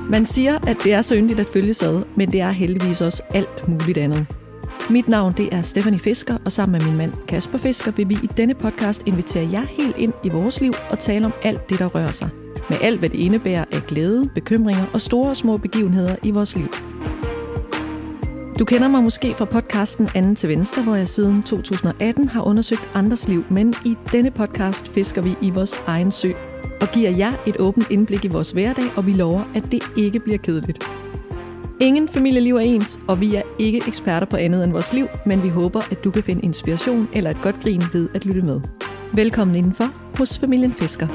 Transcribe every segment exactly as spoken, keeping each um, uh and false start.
Man siger, at det er så yndigt at følges ad, men det er heldigvis også alt muligt andet. Mit navn det er Stephanie Fisker, og sammen med min mand Kasper Fisker vil vi i denne podcast invitere jer helt ind i vores liv og tale om alt det, der rører sig. Med alt, hvad det indebærer af glæde, bekymringer og store og små begivenheder i vores liv. Du kender mig måske fra podcasten Anden til Venstre, hvor jeg siden to tusind og atten har undersøgt andres liv, men i denne podcast fisker vi i vores egen sø og giver jer et åbent indblik i vores hverdag, og vi lover, at det ikke bliver kedeligt. Ingen familieliv er ens, og vi er ikke eksperter på andet end vores liv, men vi håber, at du kan finde inspiration eller et godt grin ved at lytte med. Velkommen indenfor hos familien Fisker.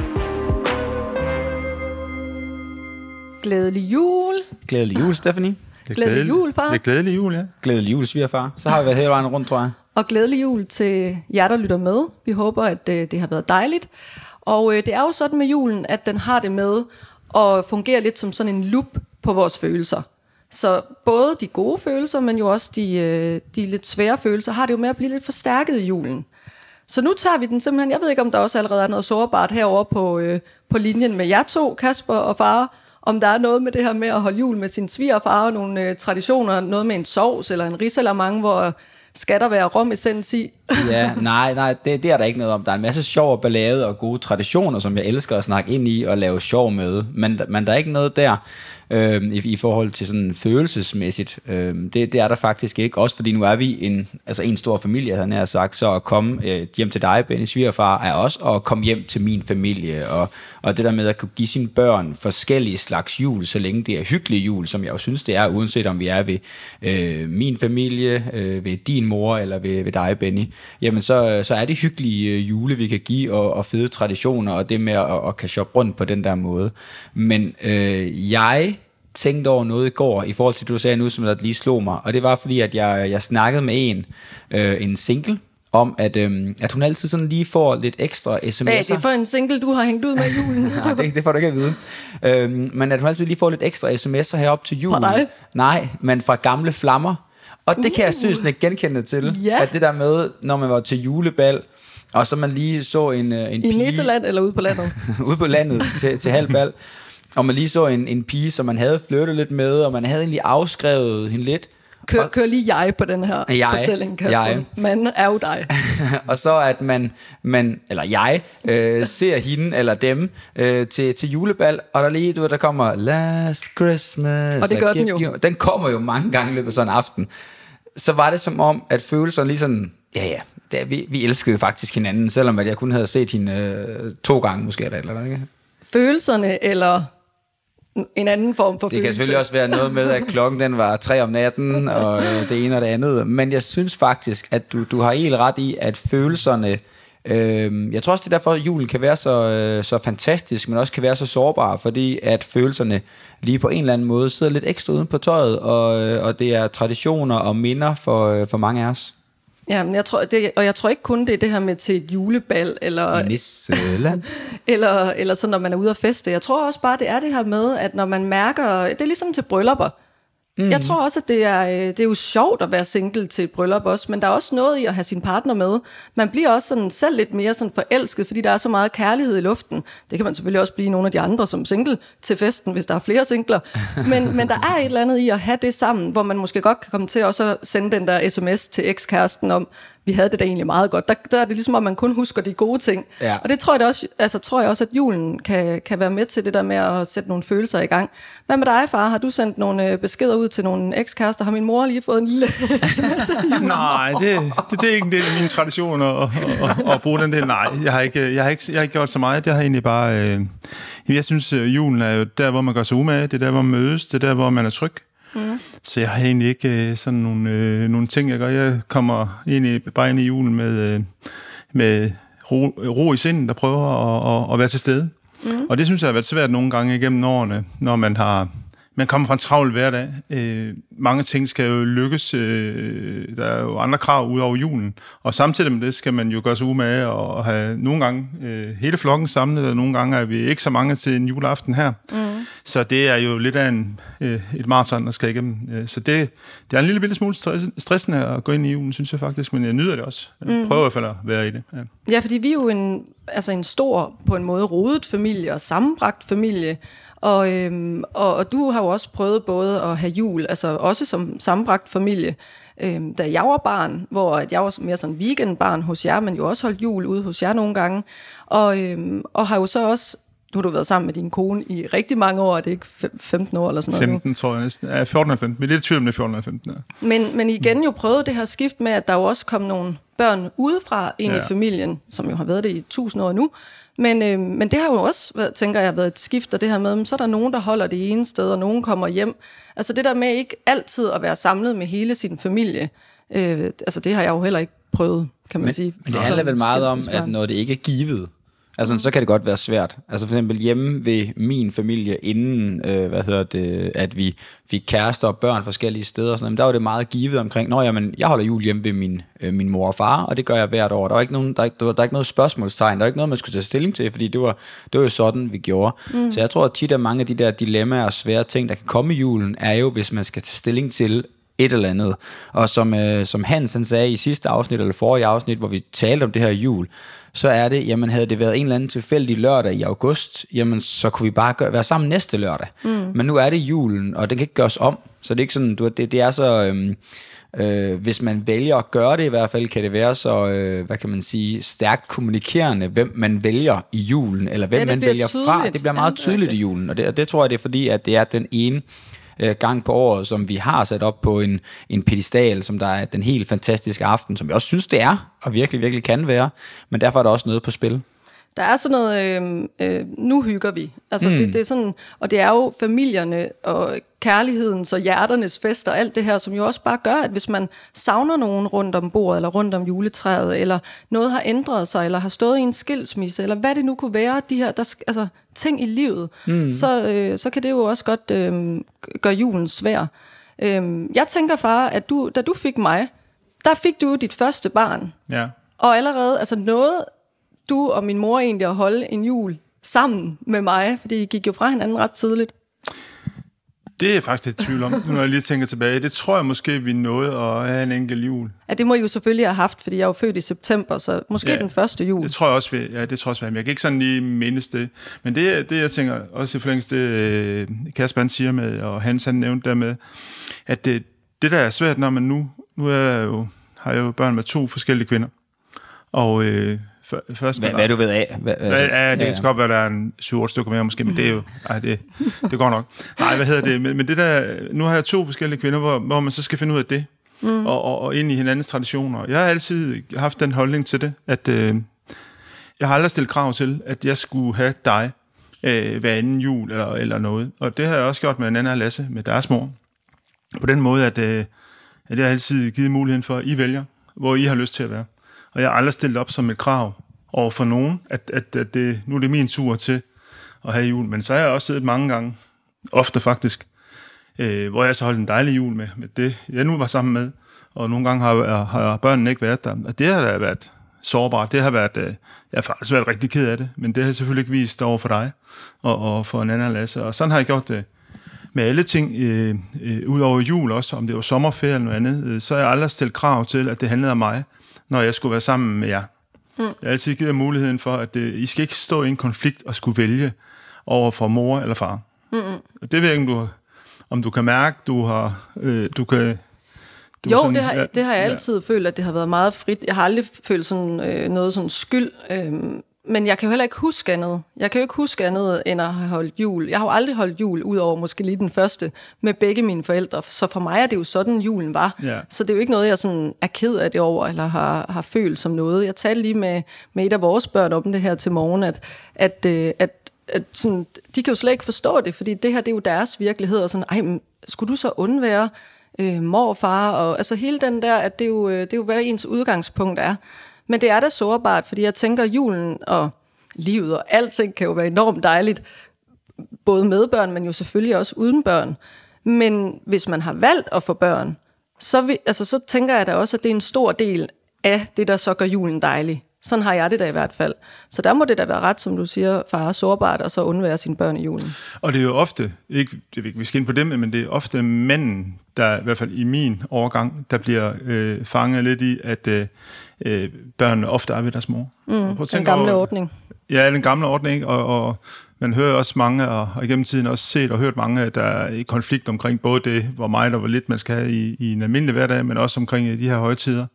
Glædelig jul. Glædelig jul, Stephanie. Glædelig, glædelig jul, far. Det er glædelig jul, ja. Glædelig jul, svigerfar. Så har vi været hele vejen rundt, tror jeg. Og glædelig jul til jer, der lytter med. Vi håber, at det har været dejligt. Og det er jo sådan med julen, at den har det med at fungere lidt som sådan en lup på vores følelser. Så både de gode følelser, men jo også de, de lidt svære følelser, har det jo med at blive lidt forstærket i julen. Så nu tager vi den simpelthen. Jeg ved ikke, om der også allerede er noget sårbart herovre på, øh, på linjen med jer to, Kasper og far. Om der er noget med det her med at holde jul med sin svigerfar, nogle øh, traditioner, noget med en sovs eller en risalamande, hvor skal der være romessens i? Ja, nej, nej, det, det er der ikke noget om. Der er en masse sjov og ballade og gode traditioner, som jeg elsker at snakke ind i og lave sjov med. Men, men der er ikke noget der øh, i, i forhold til sådan følelsesmæssigt. Øh, det, det er der faktisk ikke. Også fordi nu er vi en, altså en stor familie, havde jeg sagt. Så at komme øh, hjem til dig, Benny, svigerfar, er også at komme hjem til min familie. Og, og det der med at kunne give sine børn forskellige slags jul, så længe det er hyggelig jul, som jeg jo synes, det er, uanset om vi er ved øh, min familie, øh, ved din mor eller ved, ved dig, Benny. Jamen så, så er det hyggelige jule, vi kan give, og, og fede traditioner, og det med at, at kan shoppe rundt på den der måde. Men øh, jeg tænkte over noget i går, i forhold til det, du sagde nu, som der lige slog mig, og det var fordi, at jeg, jeg snakkede med en, øh, en single, om at, øhm, at hun altid sådan lige får lidt ekstra sms'er. Hvad er det for en single, du har hængt ud med i julen? Nej, det, det får du ikke at vide. Øhm, men at hun altid lige får lidt ekstra sms'er herop til julen. Fra dig? Nej, men fra gamle flammer. Og det uh. kan jeg synes, ikke genkende til. Ja. At det der med, når man var til julebal, og så man lige så en, en I pige... I Nisseland eller ude på landet? ude på landet til, til halvbal. Og man lige så en, en pige, som man havde flyttet lidt med, og man havde egentlig afskrevet hende lidt. Kør, kør lige jeg på den her jeg, fortælling, Kasper. Jeg. Man er jo dig. Og så at man, man eller jeg, øh, ser hende eller dem øh, til, til julebal, og der lige, du ved, der kommer Last Christmas. Og det gør den jo. You. Den kommer jo mange gange i løbet af sådan en aften. Så var det som om, at følelserne lige sådan, ja ja, det, vi, vi elskede faktisk hinanden, selvom at jeg kun havde set hende øh, to gange måske, eller eller ikke? Følelserne, eller en anden form for det følelse. Det kan selvfølgelig også være noget med, at klokken den var tre om natten, og øh, det ene og det andet. Men jeg synes faktisk, at du, du har helt ret i, at følelserne... Øh, jeg tror også, det er derfor, at julen kan være så, øh, så fantastisk, men også kan være så sårbar, fordi at følelserne lige på en eller anden måde sidder lidt ekstra uden på tøjet, og, øh, og det er traditioner og minder for, øh, for mange af os. Ja, men jeg tror, det, og jeg tror ikke kun det er det her med til et julebal, eller, I Nisseland. eller, eller sådan, når man er ude at feste. Jeg tror også bare, det er det her med, at når man mærker, det er ligesom til bryllupper. Mm. Jeg tror også, at det er, det er jo sjovt at være single til et bryllup også, men der er også noget i at have sin partner med. Man bliver også sådan selv lidt mere sådan forelsket, fordi der er så meget kærlighed i luften. Det kan man selvfølgelig også blive nogle af de andre som single til festen, hvis der er flere singler. Men, men der er et eller andet i at have det sammen, hvor man måske godt kan komme til også at sende den der sms til ekskæresten om, vi havde det da egentlig meget godt. Der, der er det ligesom, at man kun husker de gode ting. Ja. Og det tror jeg, det også, altså, tror jeg også, at julen kan, kan være med til det der med at sætte nogle følelser i gang. Hvad med dig, far? Har du sendt nogle beskeder ud til nogle ekskærester? Har min mor lige fået en lille sms? Nej, det, det, det er ikke en del af mine traditioner at, at, at bruge den del. Nej, jeg har, ikke, jeg, har ikke, jeg har ikke gjort så meget. Det har egentlig bare... Øh, jeg synes, julen er jo der, hvor man gør sig umage. Det er der, hvor man mødes. Det er der, hvor man er tryg. Mm. Så jeg har egentlig ikke øh, sådan nogle, øh, nogle ting, jeg gør. Jeg kommer egentlig bare ind i julen med, øh, med ro, ro i sindet, der prøver at, at, at være til stede. Mm. Og det synes jeg har været svært nogle gange igennem årene, når man har... Man kommer fra en travl hverdag. Øh, mange ting skal jo lykkes. Øh, der er jo andre krav ud over julen. Og samtidig med det skal man jo gøre sig umage og have nogle gange øh, hele flokken samlet, og nogle gange er vi ikke så mange til en juleaften her. Mm. Så det er jo lidt af en, øh, et maraton, der skal igennem. Så det, det er en lille bitte smule stressende at gå ind i julen, synes jeg faktisk, men jeg nyder det også. Jeg prøver i hvert fald at være i det. Ja, ja fordi vi er jo en altså en stor, på en måde rodet familie og sammenbragt familie. Og, øhm, og, og du har jo også prøvet både at have jul, altså også som sammenbragt familie, øhm, da jeg var barn, hvor jeg var mere sådan weekendbarn hos jer, men jo også holdt jul ude hos jer nogle gange. Og, øhm, og har jo så også, nu har du været sammen med din kone i rigtig mange år, er det ikke femten år eller sådan noget? femten, tror jeg næsten. Ja, fjorten eller femten. Vi er lidt i tvivl om det er fjorten eller femten. Ja. Men, men igen jo prøvet det her skift med, at der jo også kom nogle børn udefra ind ja. i familien, som jo har været det i tusind år nu. Men, øh, men det har jo også, været, tænker jeg, været et skift, og det her med, så er der nogen, der holder det ene sted, og nogen kommer hjem. Altså det der med ikke altid at være samlet med hele sin familie, øh, altså det har jeg jo heller ikke prøvet, kan man men, sige. Men det handler vel meget om, at når det ikke er givet, altså, så kan det godt være svært. Altså for eksempel hjemme ved min familie, inden øh, hvad hedder det, at vi fik kærester og børn forskellige steder, og sådan noget, der var det meget givet omkring, nå jamen, jeg holder jul hjemme ved min, øh, min mor og far, og det gør jeg hvert år. Der var ikke nogen, der, der, var, der var ikke noget spørgsmålstegn, der var ikke noget, man skulle tage stilling til, fordi det var, det var jo sådan, vi gjorde. Mm. Så jeg tror, at tit af mange af de der dilemmaer og svære ting, der kan komme i julen, er jo, hvis man skal tage stilling til et eller andet. Og som, øh, som Hans han sagde i sidste afsnit, eller forrige afsnit, hvor vi talte om det her jul, så er det, jamen havde det været en eller anden tilfældig lørdag i august, jamen så kunne vi bare gøre, være sammen næste lørdag. Mm. Men nu er det julen, og den kan ikke gøres om. Så det er ikke sådan, du, det, det er så, øhm, øh, hvis man vælger at gøre det i hvert fald, kan det være så, øh, hvad kan man sige, stærkt kommunikerende, hvem man vælger i julen, eller hvem ja, man vælger tydeligt. fra. Det bliver meget tydeligt i julen, og det, og det tror jeg, det er fordi, at det er den ene gang på året, som vi har sat op på en, en pedestal, som der er den helt fantastiske aften, som jeg også synes, det er, og virkelig, virkelig kan være, men derfor er der også noget på spil. Der er sådan noget, øh, øh, nu hygger vi. Altså mm. det, det er sådan, og det er jo familierne og kærlighedens og hjerternes fest og alt det her, som jo også bare gør, at hvis man savner nogen rundt om bordet, eller rundt om juletræet, eller noget har ændret sig, eller har stået i en skilsmisse, eller hvad det nu kunne være, de her der, altså, ting i livet, mm. så, øh, så kan det jo også godt øh, gøre julen svær. Øh, jeg tænker, far, at du, da du fik mig, der fik du dit første barn. Ja. Og allerede, altså noget, du og min mor egentlig at holde en jul sammen med mig, fordi I gik jo fra hinanden ret tidligt. Det er jeg faktisk lidt i tvivl om, når jeg lige tænker tilbage. Det tror jeg måske, vi nåede at have en enkelt jul. Ja, det må I jo selvfølgelig have haft, fordi jeg er jo født i september, så måske ja, den første jul. Det tror jeg også, vi, ja, det tror jeg også, men jeg kan ikke sådan lige mindes det. Men det, det jeg tænker, også i forlængelse det, Kasper han siger med, og Hans han nævnte der med, at det, det der er svært, når man nu, nu er jeg jo, har jeg jo børn med to forskellige kvinder, og øh, først hvad, hvad du ved af? Hvad, altså, ja, det kan ja, ja. godt være, der er en syv otte stykker mere måske, men det er jo, ej, det, det går nok. Nej, hvad hedder det? Men, men det der, nu har jeg to forskellige kvinder, hvor, hvor man så skal finde ud af det, mm. og, og, og ind i hinandens traditioner. Jeg har altid haft den holdning til det, at øh, jeg har aldrig stillet krav til, at jeg skulle have dig øh, hver anden jul eller, eller noget. Og det har jeg også gjort med Nana og Lasse, med deres mor. På den måde, at, øh, at jeg har altid givet muligheden for, at I vælger, hvor I har lyst til at være. Og jeg har aldrig stillet op som et krav over for nogen, at, at, at det, nu er det min tur til at have jul. Men så har jeg også siddet mange gange, ofte faktisk, øh, hvor jeg så holdt en dejlig jul med, med det, jeg nu var sammen med. Og nogle gange har, har børnene ikke været der. Og det har da været sårbart. Det har været, øh, jeg har faktisk været rigtig ked af det, men det har jeg selvfølgelig ikke vist over for dig og, og for Nana og Lasse. Og sådan har jeg gjort det med alle ting, øh, øh, ud over jul også, om det var sommerferie eller noget andet, øh, så har jeg aldrig stillet krav til, at det handlede om mig, når jeg skulle være sammen med jer. Mm. Jeg har altid givet muligheden for, at det, I skal ikke stå i en konflikt og skulle vælge over for mor eller far. Mm-hmm. Det ved jeg ikke, om du, om du kan mærke, du har... Øh, du kan, du jo, sådan, det, har, ja, det har jeg altid ja. følt, at det har været meget frit. Jeg har aldrig følt sådan, øh, noget sådan skyld, øh, men jeg kan jo heller ikke huske andet. Jeg kan jo ikke huske andet, end at have holdt jul. Jeg har jo aldrig holdt jul, udover måske lige den første, med begge mine forældre. Så for mig er det jo sådan, julen var. Ja. Så det er jo ikke noget, jeg sådan er ked af det over, eller har, har følt som noget. Jeg talte lige med, med et af vores børn om det her til morgen, at, at, at, at sådan, de kan jo slet ikke forstå det, fordi det her, det er jo deres virkelighed. Og sådan, ej, men skulle du så undvære øh, mor og far? Og, altså hele den der, at det er jo, det er jo hvad ens udgangspunkt er. Men det er da sårbart, fordi jeg tænker, julen og livet og alting kan jo være enormt dejligt, både med børn, men jo selvfølgelig også uden børn. Men hvis man har valgt at få børn, så, vi, altså, så tænker jeg da også, at det er en stor del af det, der så gør julen dejlig. Sådan har jeg det da i hvert fald. Så der må det da være ret, som du siger, far, sårbart, og så undvære sine børn i julen. Og det er jo ofte, ikke, vi skal ind på dem, men det er ofte manden, der i hvert fald i min overgang, der bliver øh, fanget lidt i, at øh, børnene ofte er ved deres mor. Mm, den gamle over, ordning. Ja, den gamle ordning, og, og man hører også mange, og, og igennem tiden også set og hørt mange, der er i konflikt omkring både det, hvor meget og hvor lidt man skal have i, i en almindelig hverdag, men også omkring de her højtider.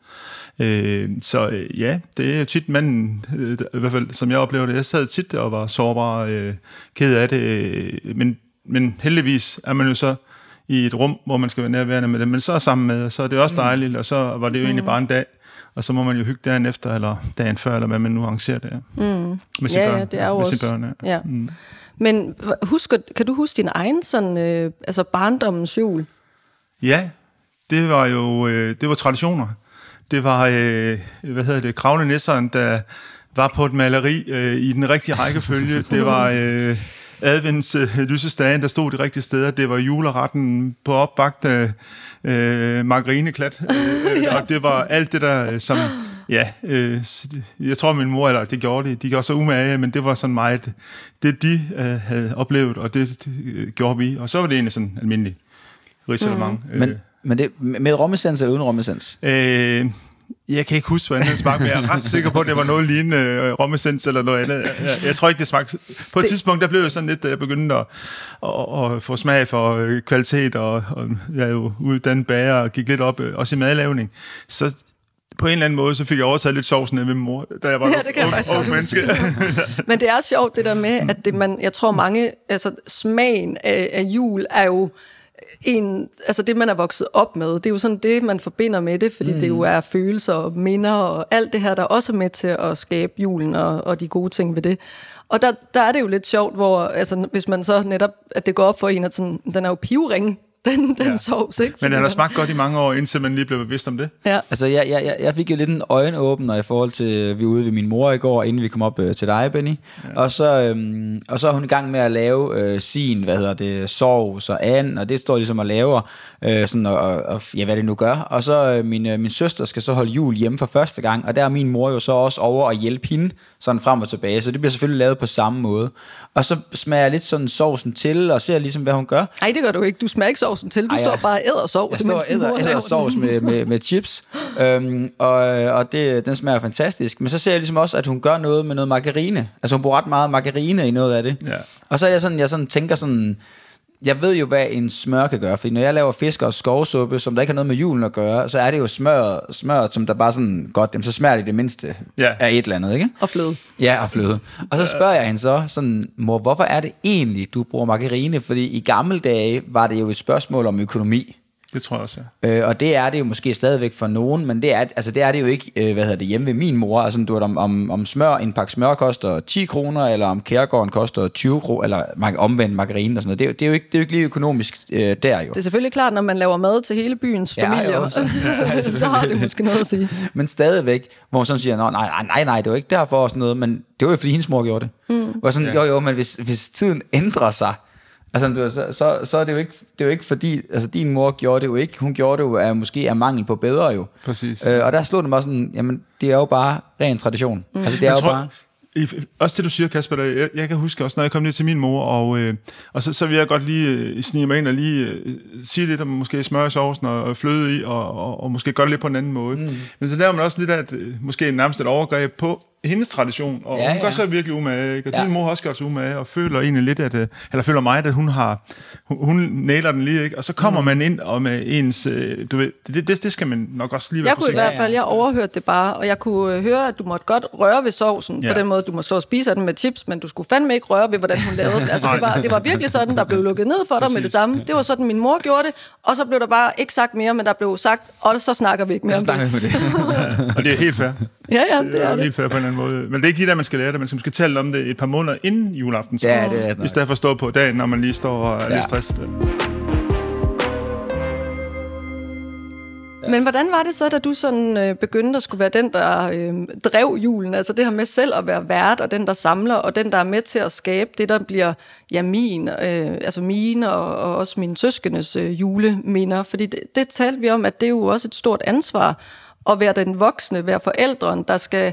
Øh, så øh, ja, det er jo tit manden, øh, i hvert fald som jeg oplever det. Jeg sad tit og var sårbar, øh, ked af det, øh, men, men heldigvis er man jo så i et rum, hvor man skal være nærværende med dem, men så er sammen med, og så er det også dejligt, og så var det jo egentlig bare en dag, og så må man jo hygge dagen efter, eller dagen før, eller hvad man nu arrangerer det. Mm. Med sine ja, børn. Ja, det er jo med også. Børn, ja. Ja. Mm. Men husker, kan du huske din egen sådan, øh, altså barndommens jul? Ja, det var jo øh, det var traditioner. Det var, øh, hvad hedder det, Kravle Nisseren, der var på et maleri øh, i den rigtige rækkefølge. Det var øh, advents øh, lysestagen, der stod de rigtige steder. Det var juleretten på opbagte øh, margarineklat. Øh, ja. Og det var alt det der, som, ja, øh, jeg tror min mor, eller det gjorde de, de gjorde så umage, men det var sådan meget, det de øh, havde oplevet, og det, det øh, gjorde vi. Og så var det egentlig sådan almindelig risalemang. Mm. Men Men det, med romessens eller uden romessens? Øh, jeg kan ikke huske, hvordan det smagte, men jeg er ret sikker på, at det var noget lignende øh, romessens eller noget andet. Jeg, jeg, jeg tror ikke, det smagte. På et det... tidspunkt, der blev jeg sådan lidt, da jeg begyndte at, at, at få smag for øh, kvalitet, og, og jeg er jo uddannet bager og gik lidt op, øh, også i madlavning. Så på en eller anden måde, så fik jeg overtaget lidt sovsen af min mor, da jeg var ja, det kan jeg faktisk godt menneske. Men det er sjovt, det der med, at det, man, jeg tror mange, altså smagen af, af jul er jo en, altså det, man er vokset op med, det er jo sådan det, man forbinder med det, fordi mm. det jo er følelser og minder og alt det her, der også er med til at skabe julen og, og de gode ting ved det. Og der, der er det jo lidt sjovt, hvor altså, hvis man så netop, at det går op for en, at sådan, den er jo pivring, den, den ja. sovs, ikke? Men den har smagt godt i mange år, indtil man lige blev bevidst om det. Ja. Altså, jeg, jeg, jeg fik jo lidt en øjenåbner i forhold til, vi var ude ved min mor i går, inden vi kom op øh, til dig, Benny. Ja. Og, så, øhm, og så er hun i gang med at lave øh, sin, hvad hedder det, sovs og and, og det står ligesom og laver, øh, sådan, og, og, ja, hvad det nu gør. Og så øh, min, øh, min søster skal så holde jul hjemme for første gang, og der er min mor jo så også over at hjælpe hende, sådan frem og tilbage, så det bliver selvfølgelig lavet på samme måde. Og så smager jeg lidt sådan sovsen til, og ser ligesom, hvad hun gør. Nej, det gør du ikke. Du smager ikke sovsen til. Du Ej, står bare og æder sovs. Jeg står og æder, æder sovs med, med, med chips, øhm, og, og det, den smager fantastisk. Men så ser jeg ligesom også, at hun gør noget med noget margarine. Altså hun bruger ret meget margarine i noget af det. Ja. Og så er jeg sådan, jeg sådan tænker sådan, jeg ved jo, hvad en smør kan gøre, fordi når jeg laver fisk og skovsuppe, som der ikke har noget med julen at gøre, så er det jo smør, smør som der bare sådan godt, jamen, så smager det det mindste ja. af et eller andet, ikke? Og fløde. Ja, og fløde. Og så spørger jeg hende så sådan, mor, hvorfor er det egentlig, du bruger margarine? Fordi i gamle dage var det jo et spørgsmål om økonomi. Det tror jeg også, ja. Øh, og det er det jo måske stadigvæk for nogen, men det er, altså det er det jo ikke, øh, hvad hedder det, hjemme ved min mor. Altså du ved, om, om, om smør, en pakke smør koster ti kroner, eller om Kærgården koster tyve kroner, eller omvendt margarine og sådan noget. Det er, det er, jo, ikke, det er jo ikke lige økonomisk øh, der jo. Det er selvfølgelig klart, når man laver mad til hele byens familie, ja, så, så, så har det måske noget at sige. Men stadigvæk, hvor man sådan siger, nej, nej, nej, nej, det var ikke derfor og sådan noget, men det var jo fordi hendes mor gjorde det. Mm. Hvor sådan, jo jo, men hvis, hvis tiden ændrer sig, altså, så, så, så er det jo ikke, det er jo ikke fordi, altså din mor gjorde det jo ikke, hun gjorde det jo af, måske af mangel på bedre jo. Præcis. Øh, og der slog det mig sådan, jamen det er jo bare ren tradition. Mm. Altså det er jeg jo tror, bare... I, også det du siger, Kasper, der, jeg, jeg kan huske også, når jeg kom ned til min mor, og, øh, og så, så vil jeg godt lige øh, snige mig ind og lige øh, sige lidt om måske smør i sovsen og fløde i, og, og, og måske gøre det lidt på en anden måde. Mm. Men så laver man også lidt af et, måske nærmest et overgreb på hendes tradition, og ja, hun gør ja. så virkelig umage, ikke? Og ja. din mor har også gjort sig umage, og føler egentlig lidt, at, eller føler mig, at hun har, hun, hun nailer den lige, ikke? Og så kommer mm. man ind og med ens, du ved, det, det, det skal man nok også lige være Jeg kunne i hvert fald, jeg overhørte det bare, og jeg kunne høre, at du måtte godt røre ved sovsen, ja. på den måde, du må stå og spise den med chips, men du skulle fandme ikke røre ved, hvordan hun lavede det. Altså det var, det var virkelig sådan, der blev lukket ned for dig Præcis. med det samme. Det var sådan, min mor gjorde det, og så blev der bare ikke sagt mere, men der blev sagt, og så snakker vi ikke mere om det. Med det. Og det er helt fair. Ja, ja, det, det er, er det. Helt fair på en anden måde. Men det er ikke lige der, man skal lære det. Man skal måske tale om det et par måneder inden juleaften. Ja, det er det. I stedet for at stå på dagen, når man lige står og er ja. lidt stresset. Ja. Men hvordan var det så, da du sådan øh, begyndte at skulle være den, der øh, drev julen? Altså det her med selv at være vært, og den, der samler, og den, der er med til at skabe det, der bliver ja, min, øh, altså mine og, og også mine søskendes øh, juleminder. Fordi det, det talte vi om, at det er jo også et stort ansvar at være den voksne, være forældren, der skal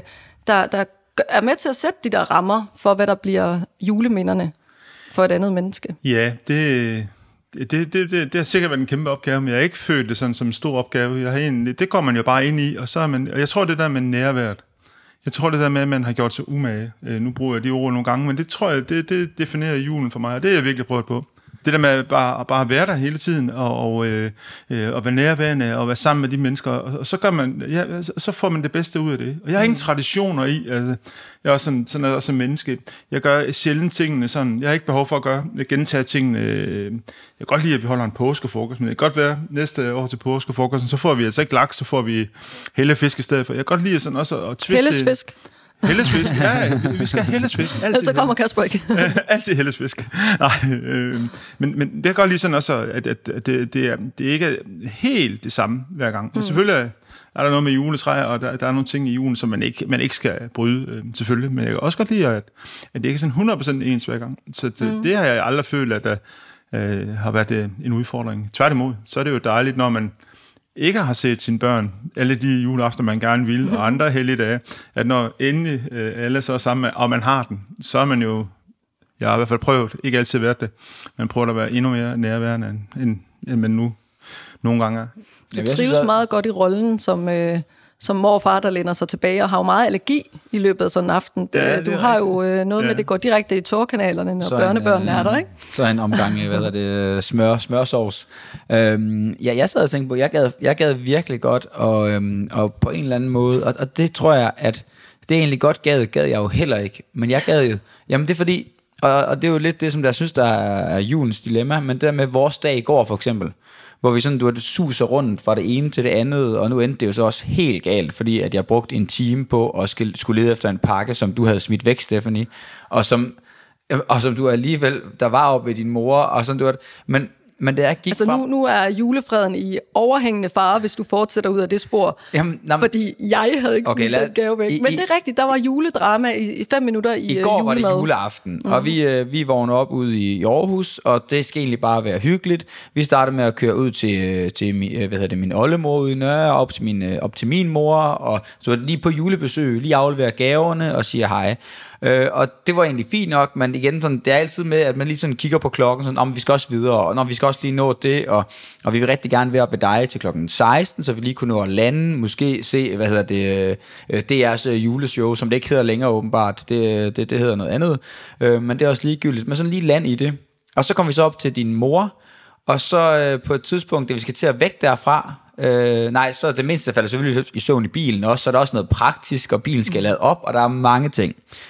der, der er med til at sætte de der rammer for, hvad der bliver juleminderne for et andet menneske. Ja, det, det, det, det, det har sikkert været en kæmpe opgave, men jeg har ikke følt det sådan som en stor opgave. Jeg har egentlig, det går man jo bare ind i, og så er man, og jeg tror det der med nærværet. Jeg tror det der med, at man har gjort sig umage. Øh, nu bruger jeg de ord nogle gange, men det tror jeg, det, det definerer julen for mig, og det er jeg virkelig prøvet på. Det der med bare, bare at være der hele tiden, og, og, øh, og være nærværende, og være sammen med de mennesker, og, og så, gør man, ja, så får man det bedste ud af det. Og jeg har ingen traditioner i, altså, jeg er også sådan, sådan er også en menneske. Jeg gør sjældent tingene sådan, jeg har ikke behov for at gøre, jeg gentager tingene. Jeg kan godt lide, at vi holder en påskefrokost, men det kan godt være, næste år til påskefrokosten, så får vi altså ikke laks, så får vi hellefisk i stedet for. Jeg kan godt lide sådan også at twiste. Hellesfisk. Hellesfisk, ja, vi skal have hellesfisk. Altid så kommer Kasper ikke. Altid hellesfisk. Nej, øh, men, men det kan godt lige sådan også, at, at, at det, det, er, det ikke er helt det samme hver gang. Men mm. selvfølgelig er der noget med juletræer, og der, der er nogle ting i julen, som man ikke, man ikke skal bryde, øh, selvfølgelig. Men jeg kan også godt lide, at, at det ikke er sådan hundrede procent ens hver gang. Så det, mm. det har jeg aldrig følt, at der øh, har været øh, en udfordring. Tværtimod, så er det jo dejligt, når man ikke har set sine børn alle de juleaftener, man gerne vil, og andre helligdage, at når endelig øh, alle så er sammen, og man har den, så er man jo, jeg har i hvert fald prøvet, ikke altid været det, men prøver at være endnu mere nærværende, end, end man nu nogle gange er. Du trives meget godt i rollen som, øh, som mor og far, der læner sig tilbage, og har jo meget allergi i løbet af sådan en aften. Ja, du har rigtigt. jo øh, noget ja. med, det går direkte i tårkanalerne, når så børnebørnene øh, er der, ikke? Så en omgang, hvad er det, smør, smørsovs. Øhm, ja, jeg sad og tænkte på, jeg gad, jeg gad virkelig godt, og, øhm, og på en eller anden måde, og, og det tror jeg, at det egentlig godt gad, gad jeg jo heller ikke, men jeg gad jo, jamen det er fordi, og, og det er jo lidt det, som jeg synes, der er julens dilemma, men det der med vores dag i går for eksempel, hvor vi sådan, du har suser rundt fra det ene til det andet, og nu endte det jo så også helt galt, fordi at jeg brugte en time på at skulle lede efter en pakke, som du havde smidt væk, Stephanie, og som, og som du alligevel, der var oppe ved din mor, og sådan, du var, men Men det er gik altså frem. nu, nu er julefreden i overhængende fare, hvis du fortsætter ud af det spor. Jamen, nam, fordi jeg havde ikke okay, smidt den gave væk. I, Men det er rigtigt, der var juledrama i, i fem minutter i, i går julemad. Var det juleaften, mm. og vi, øh, vi vågnede op ude i Aarhus, og det skal egentlig bare være hyggeligt. Vi startede med at køre ud til, til hvad hedder det, min oldemor ude i Nørre, op til min, op til min mor, og så lige på julebesøg, lige aflevere gaverne og siger hej. Øh, og det var egentlig fint nok, men igen, sådan, det er altid med, at man lige sådan kigger på klokken, sådan, om vi skal også videre, og når vi skal også lige nå det, og, og vi vil rigtig gerne være ved dig til klokken seksten, så vi lige kunne nå at lande, måske se, hvad hedder det, øh, D R's juleshow, som det ikke hedder længere åbenbart, det, det, det hedder noget andet, øh, men det er også ligegyldigt, men sådan lige land i det. Og så kom vi så op til din mor, og så øh, på et tidspunkt, da vi skal til at væk derfra, Øh, nej, så det mindste falder selvfølgelig i søvn i bilen også, så er der også noget praktisk, og bilen skal lade op, og der er mange ting.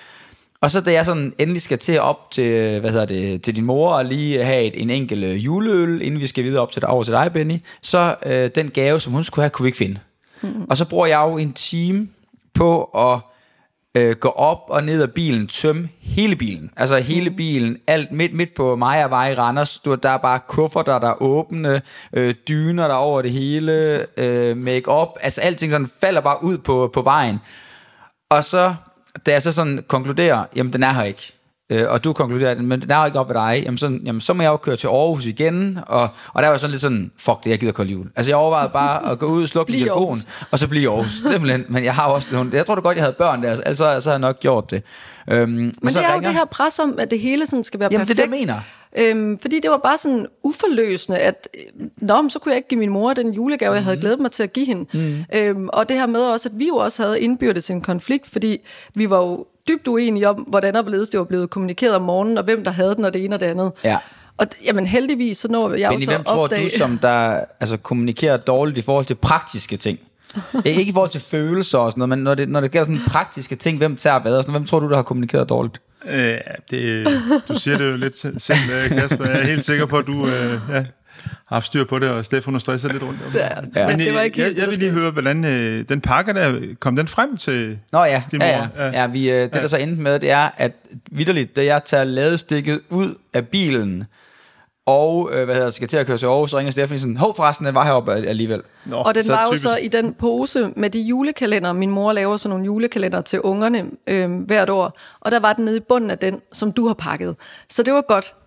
Og så da jeg sådan endelig skal til op til, hvad hedder det, til din mor og lige have et, en enkelt juleøl, inden vi skal videre op til dig, over til dig, Benny, så øh, den gave, som hun skulle have, kunne vi ikke finde. Mm-hmm. Og så bruger jeg jo en time på at øh, gå op og ned af bilen, tømme hele bilen. Altså hele bilen, alt midt, midt på Majervej i Randers. Du, der er bare kufferter, der er åbne, øh, dyner der over det hele, øh, make-up, altså alting sådan falder bare ud på, på vejen. Og så da jeg så sådan konkluderer, jamen den er her ikke, øh, og du konkluderer, men den er ikke op ved dig, jamen, sådan, jamen så må jeg jo køre til Aarhus igen, og, og der var sådan lidt sådan, fuck det, jeg gider kolde jul. Altså jeg overvejede bare at gå ud og slukke telefonen, og så blive Aarhus, simpelthen, men jeg har også, jeg tror da godt, jeg havde børn der, altså så havde jeg nok gjort det. Øhm, men, men så det er ringer, jo det her pres om, at det hele sådan skal være jamen, perfekt. Jamen det er det, jeg mener. Øhm, fordi det var bare sådan uforløsende, at nå, men så kunne jeg ikke give min mor den julegave, jeg havde glædet mig til at give hende. Mm. Øhm, og det her med også, at vi jo også havde indbyrdes en konflikt, fordi vi var jo dybt uenige om, hvordan og hvorledes det var blevet kommunikeret om morgenen, og hvem der havde den, og det ene og det andet. Ja. Og jamen heldigvis, så når jeg men også hvem tror opdage... du, som der altså, kommunikerer dårligt i forhold til praktiske ting? Ikke i forhold til følelser og sådan noget, men når det, når det gælder sådan praktiske ting, hvem tager hvad og sådan noget, hvem tror du, der har kommunikeret dårligt? Øh, det, du siger det jo lidt selv, Kasper. Jeg er helt sikker på, at du øh, ja, har haft styr på det, og Stefan har stresset lidt rundt om det. Ja, men det var ikke jeg, helt, jeg vil lige høre, hvordan øh, den pakke der, kom den frem til Nå ja, din mor? ja, ja. ja vi, øh, det ja. Der så endte med, det er, at vitterligt, da jeg tager ladestikket ud af bilen, og øh, hvad hedder, skal til at køre til Aarhus, så ringer Stephanie sådan, hov forresten, den var heroppe alligevel. Nå, og den så var jo typisk. Så i den pose med de julekalender. Min mor laver sådan nogle julekalender til ungerne øh, hvert år, og der var den nede i bunden af den, som du har pakket. Så det var godt.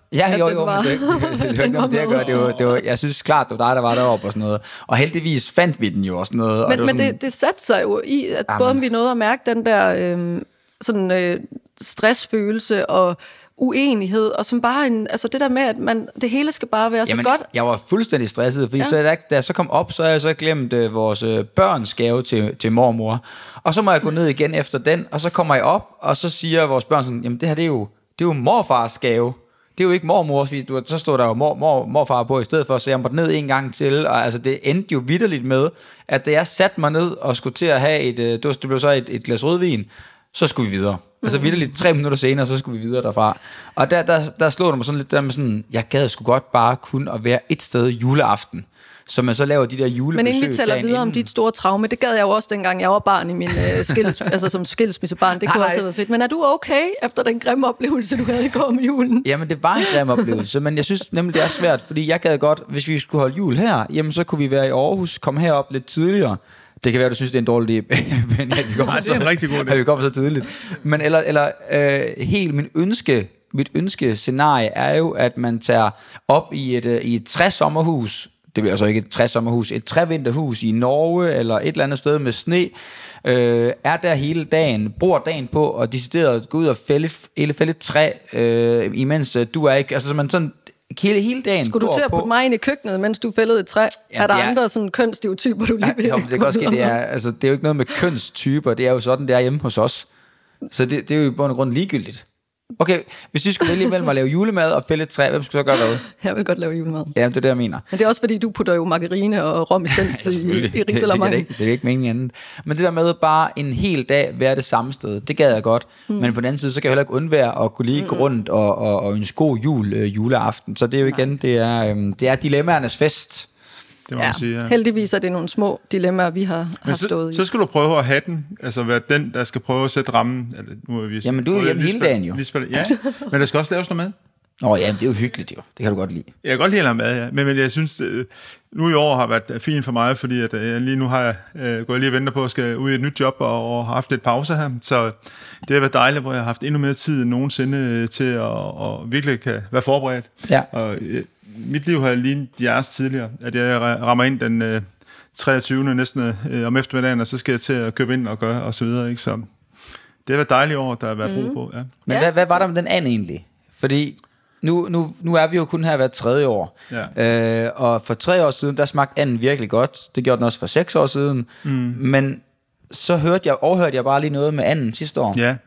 Ja, jo, den jo, var- men det, det, det, det, det, den det, var det, det, med. gør, det, var, det var, jeg synes klart, det var dig, der var deroppe og sådan noget. Og heldigvis fandt vi den jo også noget. Og Men, det var men sådan, det, det satte sig jo i, at Amen. både om vi nåede at mærke den der øh, sådan, øh, stressfølelse og uenighed, og som bare en, altså det der med, at man, det hele skal bare være Jamen, så godt. jeg var fuldstændig stresset, fordi Ja. ja. så, da, da jeg så kom op, så havde jeg så glemt øh, vores øh, børns gave til, til mormor. Og så må jeg gå ned igen efter den, og så kommer jeg op, og så siger vores børn sådan, jamen det her, det er jo, det er jo morfars gave. Det er jo ikke mormors, fordi du, så stod der jo mor, mor, morfar på i stedet for, så jeg måtte ned en gang til, og altså det endte jo vitterligt med, at da jeg satte mig ned og skulle til at have et, øh, det, var, det blev så et, et glas rødvin, så skulle vi videre. Altså vitterligt tre minutter senere, så skulle vi videre derfra. Og der, der, der slog det mig sådan lidt der med sådan, jeg gad sgu godt bare kun at være et sted juleaften, så man så laver de der julebesøg. Men inden vi taler dagen videre om inden. dit store traume, det gad jeg jo også dengang, jeg var barn i min øh, skils, altså som skilsmissebarn. Det kunne Nej, også have været fedt. Men er du okay efter den grimme oplevelse, du havde i går med julen? Jamen, det var en grim oplevelse, men jeg synes nemlig, det er svært, fordi jeg gad godt, hvis vi skulle holde jul her, jamen så kunne vi være i Aarhus, komme herop lidt tidligere. Det kan være, du synes, det er en dårlig idé, men at vi kommer Nej, det er en så- rigtig god idé. at vi kommer så tidligt. Men eller, eller øh, helt min ønske, mit ønskescenarie er jo, at man tager op i et, øh, i et træsommerhus. Det bliver altså ikke et træsommerhus, et trævinterhus i Norge, eller et eller andet sted med sne. Øh, er der hele dagen, bruger dagen på, og decideret gå ud og fælde, fælde, fælde træ, øh, imens øh, du er ikke, altså så man sådan, hele, hele dagen Skulle du går til at på- putte mig ind i køkkenet, mens du fældede et træ? Ja, Er der det er- andre sådan kønsstereotyper, du lige vil Ja, jo, det kan også ske, det er, altså, det er jo ikke noget med kønstyper, det er jo sådan, det er hjemme hos os. Så det, det er jo i bund og grund ligegyldigt. Okay, hvis vi skulle vælge mellem at lave julemad og fælde et træ, hvem skulle så gøre hvad? Jeg vil godt lave julemad. Ja, det er det, jeg mener. Men det er også fordi, du putter jo margarine og rom essens i, i det, det, det, risalamande. det, det er ikke meningen andet. Men det der med bare en hel dag være det samme sted, det gad jeg godt. Mm. Men på den anden side, så kan jeg heller ikke undvære at kunne lige gå rundt og, og, og ønske god jul øh, juleaften. Så det er jo igen, det er, øhm, det er dilemmaernes fest. Det må Ja, man sige, ja. heldigvis er det nogle små dilemmaer, vi har, har Men stået så, i. så skal du prøve at have den, altså være den, der skal prøve at sætte rammen. Eller, nu er vi, Jamen, du er nu hjemme hele Lisbeth- dagen jo. Lisbeth, ja, men der skal også laves noget mad. Nå ja, det er jo hyggeligt jo. Det kan du godt lide. Jeg kan godt lide at lave mad, ja. Men, men jeg synes, øh, nu i år har været fint for mig, fordi at, øh, lige nu har jeg øh, gået lige og venter på at skal ud i et nyt job og, og har haft lidt pause her. Så det har været dejligt, hvor jeg har haft endnu mere tid end nogensinde øh, til at og virkelig kan være forberedt. Ja. Og øh, mit liv har lignet jeres tidligere, at jeg ra- rammer ind den øh, treogtyvende næsten øh, om eftermiddagen, og så skal jeg til at købe ind og gøre og så videre. Ikke? Så det har været dejligt år, der har været brug på. Ja. Men Ja. hvad, hvad var der med den anden egentlig? Fordi nu, nu, nu er vi jo kun her hvert tredje år. Ja. Øh, og for tre år siden, der smagte anden virkelig godt. Det gjorde den også for seks år siden. Mm. Men så hørte jeg, overhørte jeg bare lige noget med anden sidste år. Ja.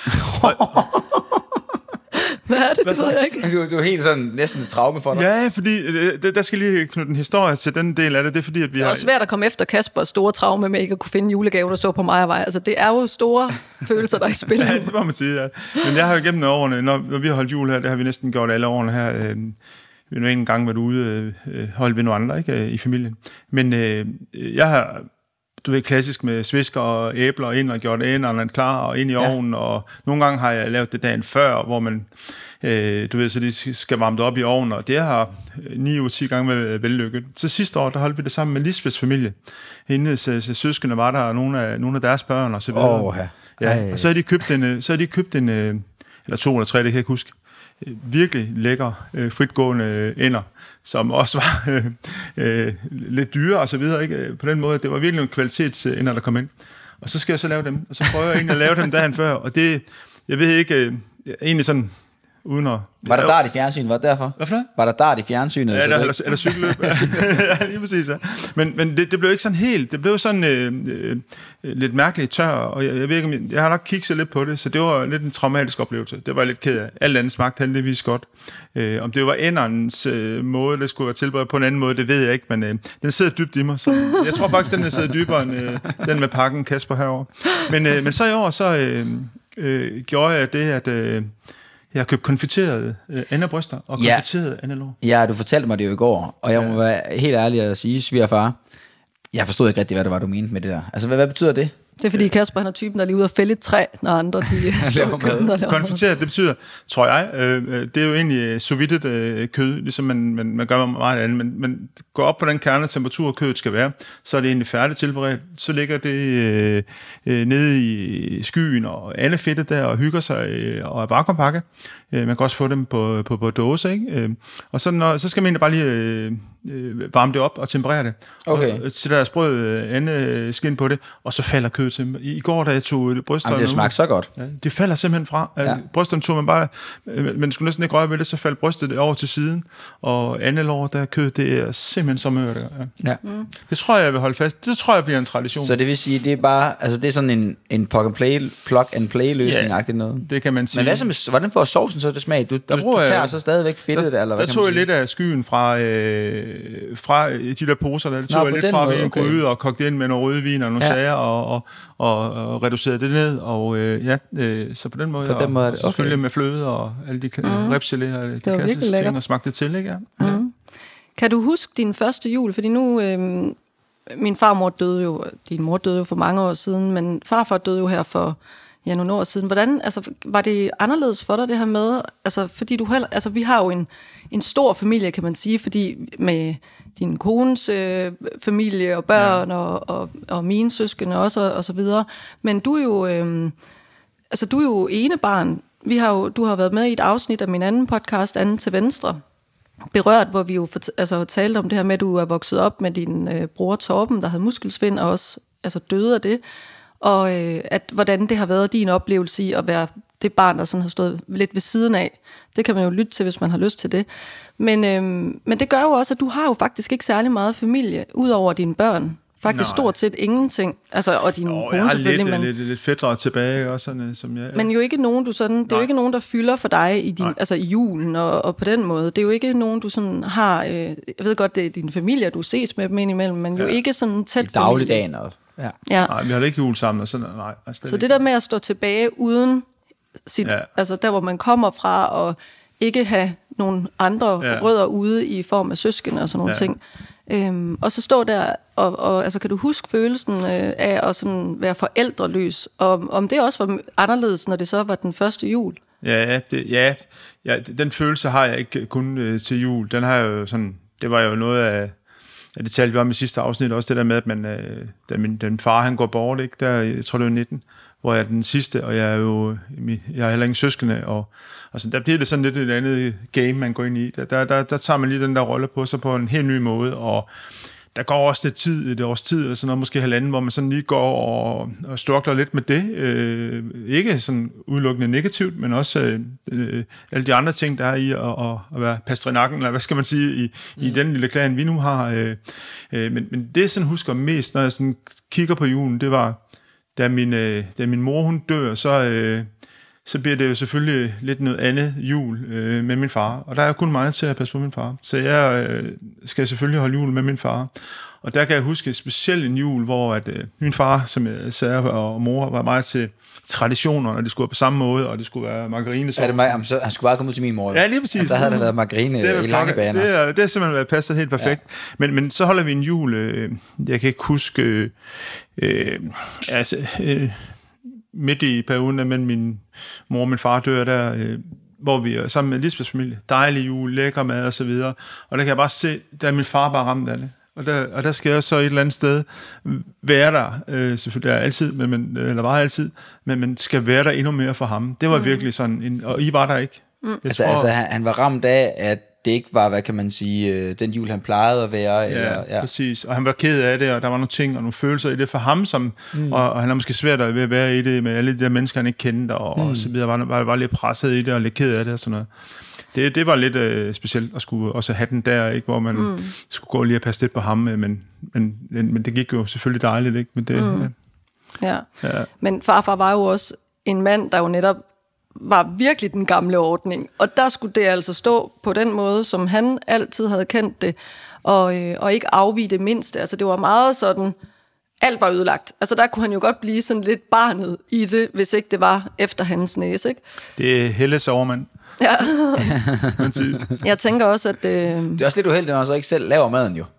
Hvad er det? Det ved jeg ikke. Du, du er helt sådan næsten et traume for dig. Ja, fordi øh, der der skal lige knytte en historie til den del af det. Det er fordi, at vi Det er har... også svært at komme efter Kaspers store traume med ikke at kunne finde julegave, der står på Majervej. Altså, det er jo store følelser, der er i spil. Ja, det må man sige, ja. Men jeg har jo gennem årene, når, når vi har holdt jul her, det har vi næsten gjort alle årene her. Øh, vi har nu ikke engang været ude øh, holdt ved nogle andre, ikke, øh, i familien. Men øh, jeg har, du ved, klassisk med svisker og æbler ind og gjort ænderne klar og ind i Ja. ovnen. Og nogle gange har jeg lavet det dagen før, hvor man, øh, du ved, så de skal varme det op i ovnen. Og det har øh, ni ud af ti gange været vellykket. Så sidste år, der holdt vi det sammen med Lisbeths familie. Hendes øh, søskende var der, og nogle af, nogle af deres børn og så videre. Åh, ja. Ja, Ej. og så har de købt en, øh, så har de købt en øh, eller to eller tre, det kan jeg ikke huske, øh, virkelig lækker øh, fritgående øh, ender, som også var øh, øh, lidt dyre og så videre, ikke? På den måde, det var virkelig en kvalitetsender, der kom ind. Og så skal jeg så lave dem, og så prøver jeg egentlig at lave dem dagen før, og det, jeg ved ikke, øh, egentlig sådan, uden at... Var der dart i fjernsynet? Var det derfor? Hvad for noget? Var der dart i fjernsynet? Ja, så eller, det- eller, eller cykelløb. Ja, lige præcis, ja. Men, men det, det blev ikke sådan helt, det blev sådan øh, øh, lidt mærkeligt tør, og jeg, jeg ved ikke, om jeg, jeg har nok kigget lidt på det, så det var lidt en traumatisk oplevelse. Det var jeg lidt ked af. Alt andet smagte heldigvis godt. Øh, om det var enderens øh, måde, det skulle være tilberedt på en anden måde, det ved jeg ikke, men øh, den sidder dybt i mig. Så jeg tror faktisk, den der sidder dybere end øh, den med pakken, Kasper herovre. Men, øh, men så i år, så øh, øh, gjorde jeg det, at... Øh, jeg har købt konfiterede øh, andebryster og Ja. konfiterede andelår. Ja, du fortalte mig det jo i går, og jeg må være helt ærlig at sige, svigerfar, jeg forstod ikke rigtig, hvad det var, du mente med det der. Altså, hvad, hvad betyder det? Det er fordi Kasper, han er typen, der er lige ude og fælde et træ, når andre de laver mad. Konfiteret, det betyder, tror jeg, øh, det er jo egentlig sous vide øh, kød, ligesom man, man, man gør meget andet, men man går op på den kernetemperatur, kødet skal være, så er det egentlig færdigt tilberedt, så ligger det øh, øh, nede i skyen, og alle fedtet der, og hygger sig, øh, og er vakuumpakke. Øh, man kan også få dem på, på, på dåse, ikke? Øh, og så, når, så skal man egentlig bare lige øh, øh, varme det op og temperere det. Okay. Og så der er sprød øh, anden skin på det, og så falder kødet til. I, i går, da jeg tog brysterne det smagte så godt. Ja, det falder simpelthen fra. Ja. Brysterne tog man bare, man skulle næsten ikke røre ved det, så faldt brystet over til siden, og andet lår, der kød, det er simpelthen så mørt. Ja. Ja. Mm. Det tror jeg, jeg vil holde fast. Det tror jeg bliver en tradition. Så det vil sige, det er bare, altså det er sådan en, en plug and play, plug and play løsning-agtigt noget. Det kan man sige. Men hvad så med, hvordan får sovsen så det smag? Du, du, du tager jeg, så stadigvæk fedtet, der, eller hvad der kan tog man jeg sige? lidt af skyen fra, øh, fra de der poser, der det tog Nå, jeg lidt fra ved en okay. gryde og kogte ind med noget rødvin og nogle ja. sager og, og, og, og reducerede det ned, og øh, ja, øh, så på den måde, på den måde og, og selvfølgelig okay. med fløde og alle de mm. ribsgelé og de klassiske ting, og smagte til, ikke? Ja. Mm. Kan du huske din første jul? Fordi nu, øh, min farmor døde jo, din mor døde jo for mange år siden, men farfar døde jo her for ja, nogle år siden. Hvordan, altså, var det anderledes for dig, det her med, altså, fordi du heller, altså, vi har jo en, en stor familie, kan man sige, fordi med din kones øh, familie og børn ja. og, og, og mine søskende også, og, og så videre. Men du er jo, øh, altså, du er jo enebarn. Vi har jo, du har været med i et afsnit af min anden podcast, Anden til Venstre, Berørt, hvor vi jo fort, altså, talte om det her med, at du er vokset op med din øh, bror Torben, der havde muskelsvind, og også altså, døde af det. Og øh, at, hvordan det har været din oplevelse i at være det barn, der sådan har stået lidt ved siden af. Det kan man jo lytte til, hvis man har lyst til det. Men, øh, men det gør jo også, at du har jo faktisk ikke særlig meget familie, ud over dine børn. Faktisk Nej. stort set ingenting. Altså, og din oh, kone selvfølgelig. Jeg har lidt, lidt, lidt, lidt fædre tilbage, også sådan, som jeg... Men jo ikke nogen, du sådan... Det er jo ikke nogen, der fylder for dig i, din, altså, i julen og, og på den måde. Det er jo ikke nogen, du sådan har... Øh, jeg ved godt, det er din familie, du ses med dem indimellem, men ja. jo ikke sådan tæt i dagligdagen og... Ja. Ja. Nej, vi har da ikke jul sammen og sådan nej. Så det ikke. Der med at stå tilbage uden sit, ja. altså der hvor man kommer fra og ikke have nogle andre ja. rødder ude i form af søskende og sådan nogle ja. ting. Øhm, og så stå der og, og altså kan du huske følelsen øh, af at sådan være forældreløs, og om det også var anderledes, når det så var den første jul? Ja, det, ja, ja den følelse har jeg ikke kun øh, til jul. Den har jeg jo sådan, det var jo noget af ja, det talte vi om i sidste afsnit, også det der med, at man, øh, da min den far, han går bort, ikke? Der, jeg tror, det var nitten, hvor jeg er den sidste, og jeg er jo, jeg har heller ingen søskende, og, og sådan, der bliver det sådan lidt et andet game, man går ind i. Der, der, der, der tager man lige den der rolle på sig på en helt ny måde, og der går også lidt tid, et års tid, eller sådan noget, måske halvanden, hvor man sådan lige går og, og storkler lidt med det. Øh, ikke sådan udelukkende negativt, men også øh, øh, alle de andre ting, der er i at, at, at være pastrinakken, eller hvad skal man sige, i, mm. i den lille klan, vi nu har. Øh, øh, men, men det, jeg sådan husker mest, når jeg sådan kigger på julen, det var, da min, øh, da min mor, hun dør, så... Øh, så bliver det jo selvfølgelig lidt noget andet jul øh, med min far. Og der er kun mig til at passe på min far. Så jeg øh, skal selvfølgelig holde jul med min far. Og der kan jeg huske specielt en jul, hvor at, øh, min far, som jeg sagde, og mor var meget til traditioner, og det skulle være på samme måde, og det skulle være margarinesauce. Er det mig? Jamen, så, han skulle bare komme ud til min mor. Ja, lige præcis. Jamen, der havde der været margarine i lange baner. Det er, det er simpelthen været passet helt perfekt. Ja. Men, men så holder vi en jul, øh, jeg kan ikke huske, øh, øh, altså... Øh, midt i perioden, men min mor og min far dør der, øh, hvor vi er sammen med Lisbeths familie. Dejlig jul, lækker mad og så videre. Og der kan jeg bare se, der er min far bare ramt af det. Og der, og der skal jeg så et eller andet sted være der, øh, selvfølgelig er altid, men, men, eller var altid, men man skal være der endnu mere for ham. Det var mm. virkelig sådan, en, og I var der ikke. Mm. Altså, tror, altså han, han var ramt af, at det ikke var, hvad kan man sige, øh, den jul, han plejede at være. Ja, eller, ja, præcis. Og han var ked af det, og der var nogle ting og nogle følelser i det for ham, som, mm. og, og han er måske svært ved at være i det med alle de der mennesker, han ikke kendte, og, mm. og så videre. Var, var, var lidt presset i det, og lidt ked af det og sådan noget. Det, det var lidt øh, specielt at skulle også have den der, ikke, hvor man mm. skulle gå lige og passe lidt på ham, men, men, men, men det gik jo selvfølgelig dejligt, ikke? Men det, mm. ja. Ja. ja. Men farfar var jo også en mand, der jo netop var virkelig den gamle ordning. Og der skulle det altså stå på den måde, som han altid havde kendt det, og, øh, og ikke afvige det mindste. Altså det var meget sådan, alt var ødelagt. Altså der kunne han jo godt blive sådan lidt barnet i det, hvis ikke det var efter hans næse, ikke? Det er Helles overmand. Ja. Jeg tænker også, at... Øh... Det er også lidt uheldigt, når han så ikke selv laver maden jo.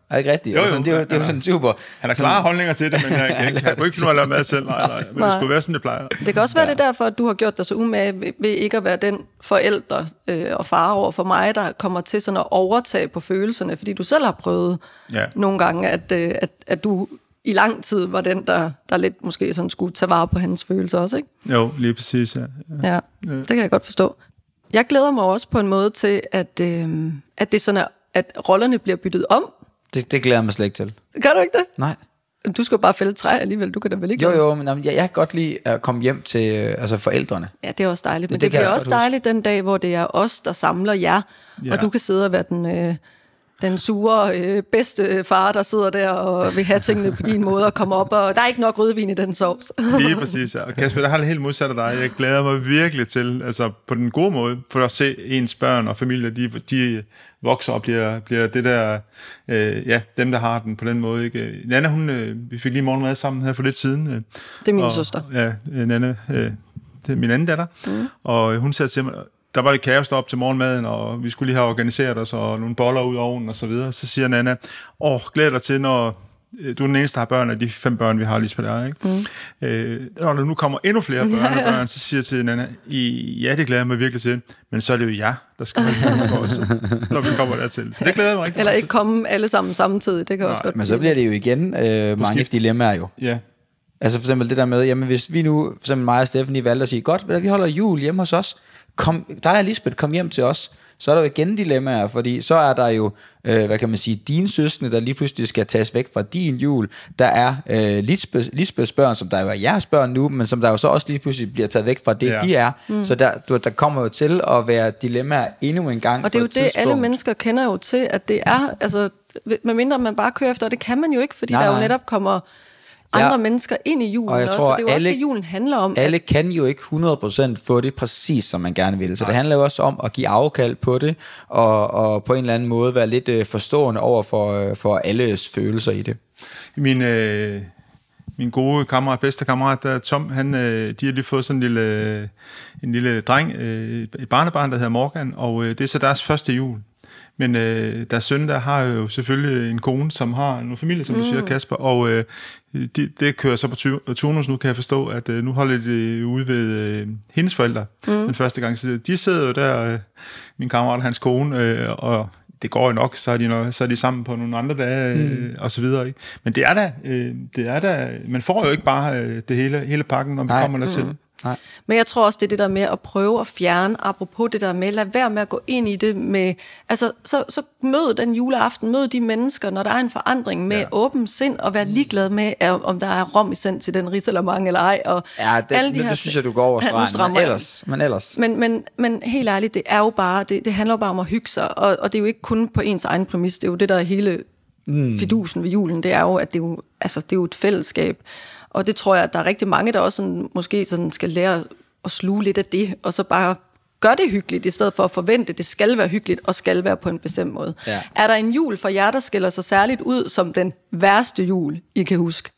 Er det ikke rigtigt? Jo, jo, altså, det er jo, det er jo sådan super... Han har klare holdninger til det, men jeg, jeg, jeg, jeg kunne ikke finde ud af at lave mad selv. Nej, nej, men nej. Det skulle være, som det plejer. Det kan også være, ja. det derfor, at du har gjort dig så umage ved, ved ikke at være den forældre øh, og far over for mig, der kommer til sådan at overtage på følelserne, fordi du selv har prøvet ja. nogle gange, at, øh, at, at du i lang tid var den, der, der lidt måske sådan skulle tage vare på hans følelser også, ikke? Jo, lige præcis, ja. Ja, ja det kan jeg godt forstå. Jeg glæder mig også på en måde til, at, øh, at det sådan er, at rollerne bliver byttet om. Det, det glæder jeg mig slet ikke til. Gør du ikke det? Nej. Du skal bare fælde træ alligevel, du kan da vel ikke? Jo, jo, men jeg, jeg kan godt lide at komme hjem til altså forældrene. Ja, det er også dejligt, men det, det, det det bliver også dejligt den dag, hvor det er os, der samler jer, ja. og du kan sidde og være den... Øh, den sure, øh, bedste far, der sidder der og vil have tingene på din måde og komme op, og der er ikke nok rødvin i den sovs. Lige præcis, ja. Og Kasper, der har det helt modsat af dig. Jeg glæder mig virkelig til, altså på den gode måde, for at se ens børn og familier, de, de vokser og bliver, bliver det der, øh, ja, dem der har den på den måde. Ikke? Nanna, hun, øh, vi fik lige morgenmad sammen her for lidt siden. Øh, det er min og, søster. Ja, Nanna, øh, det er min anden datter, mm. og hun sagde til mig, der var lidt kaos op til morgenmaden, og vi skulle lige have organiseret os, og nogle boller ud af ovnen, og så videre. Så siger Nanna, åh, glæder dig til, når du er den eneste, der har børn af de fem børn, vi har lige på der, ikke? Mm. Øh, når der nu kommer endnu flere børn og børn, så siger jeg til Nanna, ja, det glæder jeg mig virkelig til, men så er det jo jer, der skal være for os, når vi kommer dertil. Så det glæder jeg mig rigtig. Eller ikke komme alle sammen samtidig, det kan Nej, også godt. Men så bliver det jo igen øh, mange dilemmaer jo. Ja. Altså for eksempel det der med, jamen hvis vi nu, for eksempel mig og Stephanie valgte at sige, godt, vi holder jul hjemme hos os, kom, dig og Lisbeth, kom hjem til os, så er der jo igen dilemmaer, fordi så er der jo, øh, hvad kan man sige, dine søskende, der lige pludselig skal tages væk fra din jul. Der er øh, Lisbeth, Lisbeths børn, som der jo er jeres børn nu, men som der jo så også lige pludselig bliver taget væk fra det, ja. de er. Mm. Så der, du, der kommer jo til at være dilemmaer endnu en gang. Og det er jo det, tidspunkt. Alle mennesker kender jo til, at det er, altså, medmindre man bare kører efter, og det kan man jo ikke, fordi nej, der jo netop kommer... andre ja. mennesker ind i julen, og jeg også, tror, og det er jo alle, også det, julen handler om. Alle at... kan jo ikke hundrede procent få det præcis, som man gerne vil. Så Nej. det handler jo også om at give afkald på det, og, og på en eller anden måde være lidt øh, forstående over for, øh, for alles følelser i det. Min, øh, min gode kammerat, bedste kammerat, der Tom, han, øh, de har lige fået sådan en lille, en lille dreng, øh, et barnebarn, der hedder Morgan, og øh, det er så deres første jul. Men øh, deres søn, der har jo selvfølgelig en kone, som har en familie, som mm. du siger, Kasper, og øh, de, det kører så på turnus nu, kan jeg forstå, at øh, nu holder de ude ved øh, hendes forældre mm. den første gang. Så de sidder jo der, øh, min kammerat og hans kone, øh, og det går jo nok, så er de, nok, så er de sammen på nogle andre dage, øh, mm. og så videre. Ikke? Men det er da, øh, det er da, man får jo ikke bare øh, det hele, hele pakken, når man kommer der selv. Mm. Nej. Men jeg tror også, det er det der med at prøve at fjerne, apropos det der med, lad være med at gå ind i det med, altså så, så mød den juleaften, mød de mennesker, når der er en forandring med ja. åben sind, og vær ligeglad med, om der er rom i sind til den risalamande eller ej, og ja, det, alle de her, det synes jeg, du går over stregen, men ellers, men ellers. Men, men, men helt ærligt, det er jo bare, det, det handler jo bare om at hygge sig, og, og det er jo ikke kun på ens egen præmis, det er jo det der hele mm. fidusen ved julen, det er jo, at det er jo, altså, det er jo et fællesskab. Og det tror jeg, at der er rigtig mange, der også sådan, måske sådan skal lære at sluge lidt af det, og så bare gøre det hyggeligt, i stedet for at forvente, at det skal være hyggeligt, og skal være på en bestemt måde. Ja. Er der en jul for jer, der skiller sig særligt ud som den værste jul, I kan huske?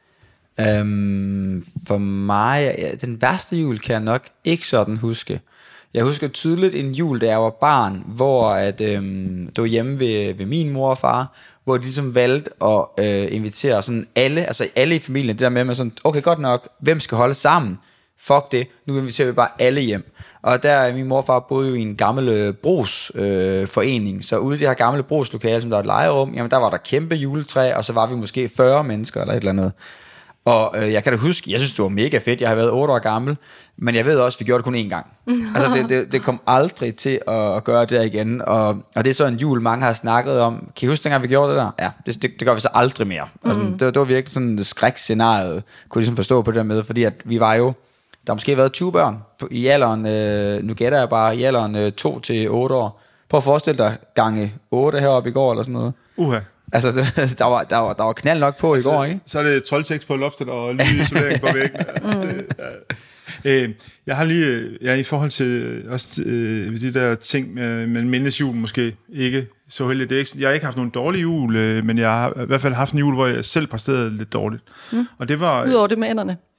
Um, for mig, ja, den værste jul kan jeg nok ikke sådan huske. Jeg husker tydeligt en jul, da jeg var barn, hvor at, øhm, det var hjemme ved, ved min mor og far, hvor de ligesom valgte at øh, invitere sådan alle, altså alle i familien, det der med, med sådan, okay, godt nok, hvem skal holde sammen? Fuck det, nu inviterer vi bare alle hjem. Og der, min mor og far boede jo i en gammel øh, brugsforening, øh, så ude i det her gamle brugslokale, som der var et legerum, jamen der var der kæmpe juletræ, og så var vi måske fyrre mennesker eller et eller andet. Og øh, jeg kan da huske, jeg synes det var mega fedt, jeg har været otte år gammel, men jeg ved også, at vi gjorde det kun én gang. Altså det, det, det kom aldrig til at, at gøre det igen, og, og det er så en jul, mange har snakket om. Kan I huske dengang vi gjorde det der? Ja, det, det, det gør vi så aldrig mere. Mm. Altså, det, det var virkelig sådan et skrækscenarie, kunne ligesom forstå på det der med, fordi at vi var jo, der har måske været tyve børn i alderen, øh, nu gætter jeg bare, i alderen øh, to til otte år. Prøv at forestille dig gange otte heroppe i går, eller sådan noget. Uha. Altså, der var, der var, der var knald nok på altså, i går, ikke? Så er det troldtekst på loftet og lydisolering på væggen. Det, ja. øh, jeg har lige, ja, i forhold til også øh, de der ting med, med mindes jul måske ikke så heldigt. Det er ikke, jeg har ikke haft nogen dårlig jul, øh, men jeg har i hvert fald haft en jul, hvor jeg selv præsterede lidt dårligt. Mm. Og det var... Udover det med enderne.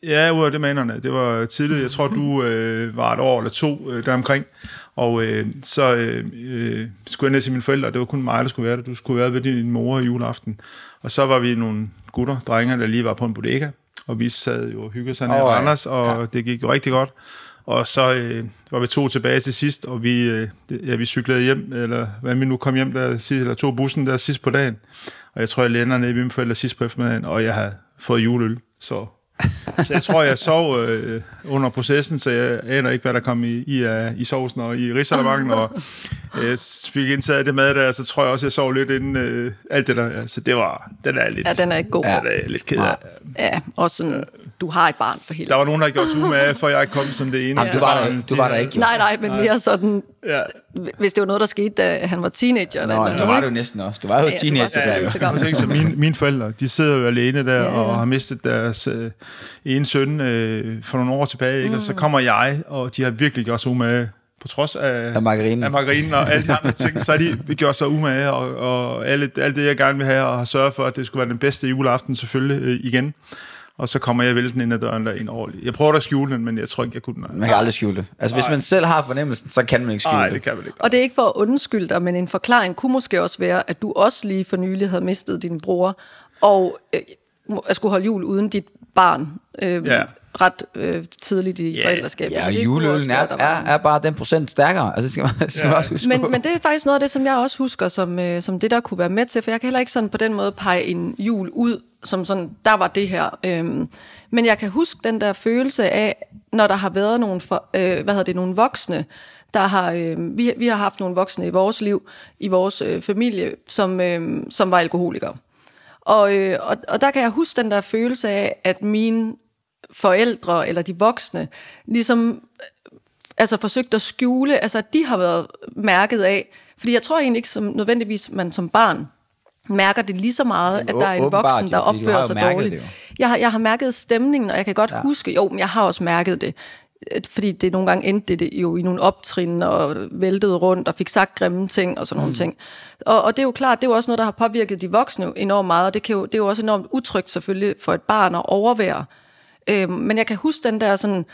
Ja, ud af det manerne. Det var tidligt. Jeg tror, du øh, var et år eller to øh, deromkring. Og øh, så øh, øh, skulle jeg ned til mine forældre. Det var kun mig, der skulle være der. Du skulle være ved din mor i juleaften. Og så var vi nogle gutter, drenge, der lige var på en bodega. Og vi sad jo og hyggede sig ned oh, i ja. Randers, og ja. det gik jo rigtig godt. Og så øh, var vi to tilbage til sidst, og vi, øh, ja, vi cyklede hjem, eller hvad vi nu kom hjem der sidst, eller tog bussen der sidst på dagen. Og jeg tror, jeg lander nede ved mine forældre sidst på eftermiddagen, og jeg havde fået juleøl. Så, så jeg tror, jeg sov øh, under processen, så jeg aner ikke, hvad der kom i, i, uh, i sovsen og i rigsalabanken, og jeg fik indtaget det mad der, så tror jeg også, jeg sov lidt inden øh, alt det der. Ja, så det var, den er lidt... Ja, den er ikke god. Ja, den er lidt ked af. Ja, og sådan, du har et barn for helvede. Der var nogen, der gjorde sig umage, for jeg ikke kom som det eneste. Altså, du var der, du var der ikke. Jo. Nej, nej, men mere sådan... Ja. Hvis det var noget, der skete, da han var teenager. Nå, eller der var det jo næsten også. Du var jo ja, teenager. Ja, Ja, så gammel. Så mine, mine forældre, de sidder jo alene der, ja, ja. og har mistet deres øh, ene søn øh, for nogle år tilbage, ikke? Mm. Og så kommer jeg, og de har virkelig gjort sig umage, på trods af, af margarinen. af margarinen og alle de andre ting, så har de gjort sig umage, og, og alle, alt det, jeg gerne vil have, og har sørget for, at det skulle være den bedste juleaften selvfølgelig øh, igen. Og så kommer jeg vælten ind ad døren der en årlig. Jeg prøver at skjule den, men jeg tror ikke, jeg kunne den. Man kan aldrig skjule det. Altså, hvis man selv har fornemmelsen, så kan man ikke skjule Nej, det. det kan man ikke. Og det er ikke for at undskylde dig, men en forklaring kunne måske også være, at du også lige for nylig havde mistet din bror, og øh, at skulle holde jul uden dit barn øh, ja. ret øh, tidligt i yeah. forældreskabet. Ja, og juleølen er, er, er bare den procent stærkere. Altså, det skal man, skal ja. man også huske men, men det er faktisk noget af det, som jeg også husker, som, øh, som det der kunne være med til, for jeg kan heller ikke sådan på den måde pege en jul ud, som sådan, der var det her. Øhm, men jeg kan huske den der følelse af, når der har været nogle, for, øh, hvad hedder det, nogle voksne, der har, øh, vi, vi har haft nogle voksne i vores liv, i vores øh, familie, som, øh, som var alkoholikere. Og, øh, og, og der kan jeg huske den der følelse af, at mine forældre, eller de voksne, ligesom altså forsøgt at skjule, altså at de har været mærket af, fordi jeg tror egentlig ikke som, nødvendigvis, man som barn mærker det lige så meget, Jamen, at der er en voksen, der opfører sig dårligt. Jeg har, jeg har mærket stemningen, og jeg kan godt ja. huske, jo, men jeg har også mærket det, fordi det nogle gange endte det jo i nogle optrin, og væltede rundt, og fik sagt grimme ting, og sådan mm. nogle ting. Og, og det er jo klart, det er jo også noget, der har påvirket de voksne enormt meget, og det, kan jo, det er jo også enormt utrygt selvfølgelig for et barn at overvære. Øhm, men jeg kan huske den der sådan,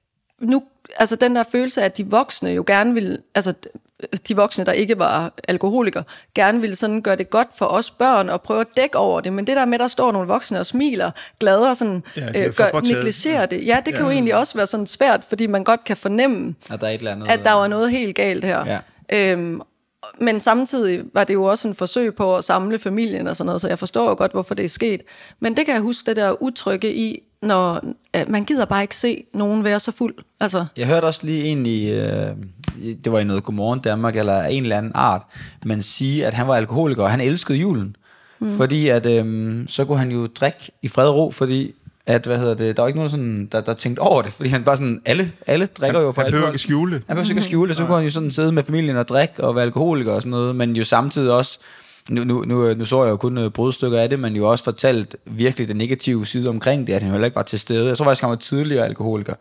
nu, altså den der følelse af, at de voksne jo gerne vil, altså de voksne, der ikke var alkoholikere, gerne ville sådan gøre det godt for os børn og prøve at dække over det. Men det der med, der står nogle voksne og smiler, glade og sådan, ja, øh, gør, negligerer det. Ja, det kan ja. jo egentlig også være sådan svært, fordi man godt kan fornemme, at der, er et eller andet, at der var noget helt galt her. Ja. Øhm, men samtidig var det jo også en forsøg på at samle familien og sådan noget, så jeg forstår jo godt, hvorfor det er sket. Men det kan jeg huske, det der utrygge i, når øh, man gider bare ikke se nogen være så fuld. Altså. Jeg hørte også lige en i, øh, det var i noget Godmorgen Danmark, eller en eller anden art, men sige, at han var alkoholiker, og han elskede julen. Mm. Fordi at, øh, så kunne han jo drikke i fred og ro, fordi at, hvad hedder det, der var ikke nogen sådan, der, der tænkte over det, fordi han bare sådan, alle, alle drikker han, jo for alkohol. Han behøver ikke skjule det. Han behøver ikke skjule det, så kunne han jo sådan sidde med familien og drikke og være alkoholiker og sådan noget, men jo samtidig også, nu, nu, nu, nu så jeg jo kun brudstykker af det, men jo også fortalt virkelig den negative side omkring det, at han heller ikke var til stede. Jeg tror faktisk, han var tidligere alkoholiker.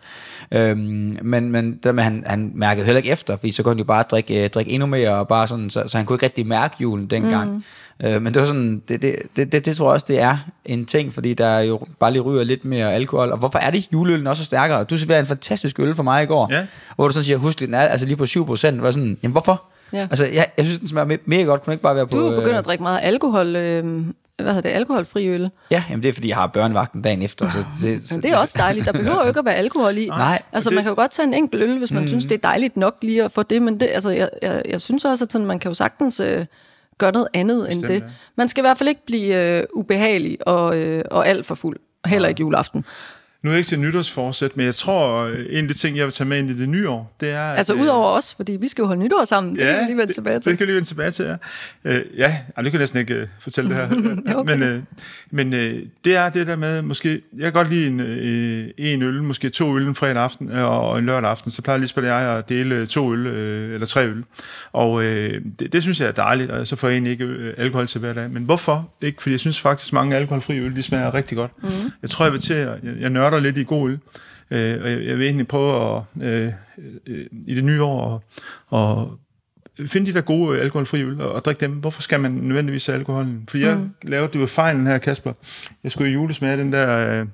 Øhm, men men dermed, han, han mærkede heller ikke efter, fordi så kunne han jo bare drikke, drikke endnu mere, og bare sådan, så, så han kunne ikke rigtig mærke julen dengang. Mm. Øh, men det var sådan, det, det, det, det, det tror jeg også, det er en ting, fordi der jo bare lige ryger lidt mere alkohol. Og hvorfor er det juleøllen også stærkere? Du serverede en fantastisk øl for mig i går, ja. Hvor du sådan siger, husk, den er altså lige på syv procent. Var sådan, jamen hvorfor? Ja. Altså, jeg, jeg synes, den smager mega godt. Kunne ikke bare være på... Du er begyndt at drikke meget alkohol... Øh, hvad hedder det? Alkoholfri øl? Ja, jamen det er, fordi jeg har børnevagten dagen efter. Så det, så, det er også dejligt. Der behøver jo ikke at være alkohol i. Nej. Altså, det... man kan jo godt tage en enkelt øl, hvis man mm. synes, det er dejligt nok lige at få det. Men det, altså, jeg, jeg, jeg synes også, at sådan, man kan jo sagtens øh, gøre noget andet Bestemt, end det. Ja. Man skal i hvert fald ikke blive øh, ubehagelig og, øh, og alt for fuld. Heller ikke juleaften. Nu er jeg ikke til nytårsforsæt, men jeg tror, en af de ting, jeg vil tage med ind i det nye år, det er... Altså udover os, fordi vi skal jo holde nytår sammen. Det ja, kan vi lige vende tilbage til. Det kan vi lige vende tilbage til, ja. Uh, ja, det kan jeg næsten ikke uh, fortælle det her. okay. Men, uh, men uh, det er det der med, måske... Jeg kan godt lide en, uh, en øl, måske to øl en fredag aften og en lørdag aften. Så plejer Lisbeth og jeg at dele to øl, uh, eller tre øl. Og uh, det, det synes jeg er dejligt, og så får jeg egentlig ikke uh, alkohol til hver dag. Men hvorfor? Ikke, fordi jeg synes faktisk, mange alkoholfri øl, de smager rigtig godt. Mm. Jeg tror, jeg vil til at... Jeg, jeg nørder lidt i god øl, øh, og jeg, jeg vil egentlig prøve at, øh, øh, i det nye år at, at finde de der gode alkoholfri øl og, og drikke dem. Hvorfor skal man nødvendigvis have alkoholen? Fordi jeg mm. lavede det jo fejlen her, Kasper. Jeg skulle jo julesmage den der, øh,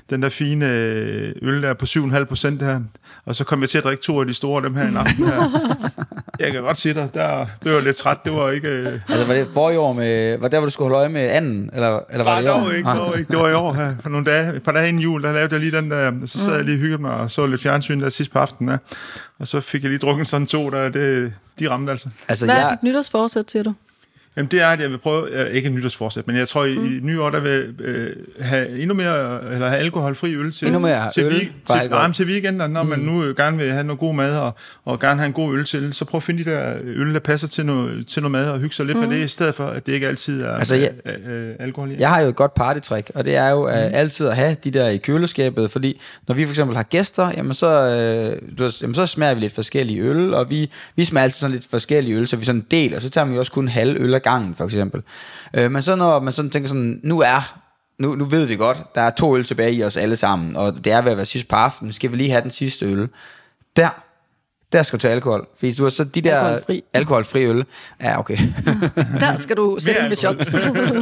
den der fine øl der på syv komma fem procent her, og så kom jeg til at drikke to af de store dem her en aften her. Jeg kan godt sige dig, der blev jeg lidt træt, det var ikke... Altså var det forrige år med, var der, hvor du skulle holde øje med anden, eller, eller var Nej, det i år? Nej, ikke, det var ikke, det var i år her, for nogle dage, et par dage inden jul, der lavede jeg lige den der, så sad jeg lige og hyggede mig og så lidt fjernsyn der sidst på aftenen, ja. Og så fik jeg lige drukket sådan to, der det, de ramte altså. altså Hvad er jeg... dit nytårsforsæt, siger du? Jamen det er, at jeg vil prøve, ikke et nytårsforsæt, men jeg tror i, mm. i nye år, der vil øh, have endnu mere, eller have alkoholfri øl til, endnu mere til, øl til, til, nej, til weekender, når mm. man nu gerne vil have noget god mad, og, og gerne have en god øl til, så prøv at finde de der øl, der passer til noget, til noget mad, og hygge sig lidt mm. med det, i stedet for, at det ikke altid er altså, jeg, øh, alkohol i. Jeg har jo et godt partytrick, og det er jo mm. uh, altid at have de der i køleskabet, fordi når vi for eksempel har gæster, jamen så, øh, du, jamen så smager vi lidt forskellige øl, og vi, vi smager altid sådan lidt forskellige øl, så vi sådan deler, og så tager vi også kun halv øl ad gangen, for eksempel. Øh, men så når man sådan tænker sådan, nu er, nu, nu ved vi godt, der er to øl tilbage i os alle sammen, og det er ved at være sidst på aftenen, skal vi lige have den sidste øl. Der, der skal du tage alkohol, fordi du har så de der alkoholfri, alkoholfri øl, ja okay. Der skal du sætte med shots.